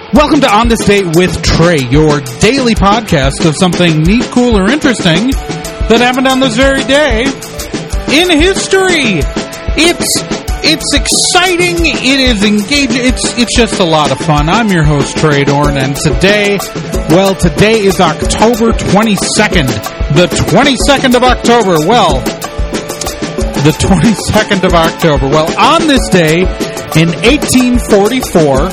Welcome to On This Date with Trey, your daily podcast of something neat, cool, or interesting that happened on this very day in history. It's exciting, it is engaging, it's just a lot of fun. I'm your host, Trey Dorn, and today is October 22nd. The 22nd of October. The 22nd of October. Well, on this day, in 1844,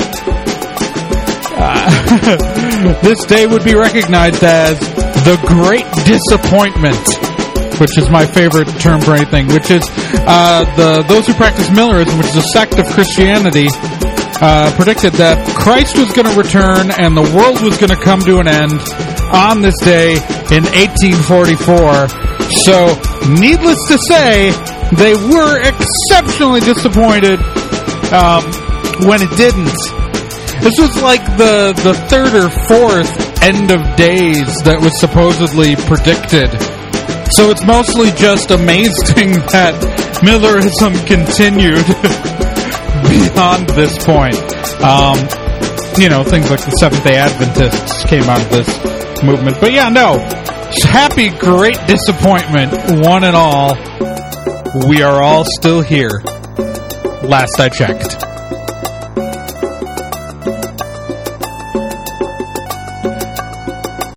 this day would be recognized as the Great Disappointment, which is my favorite term for anything, which is those who practice Millerism, which is a sect of Christianity, predicted that Christ was going to return and the world was going to come to an end on this day in 1844. So, needless to say, they were exceptionally disappointed when it didn't. This was like the third or fourth end of days that was supposedly predicted. So it's mostly just amazing that Millerism continued beyond this point. Things like the Seventh-day Adventists came out of this movement. But yeah, no. Happy Great Disappointment, one and all. We are all still here. Last I checked.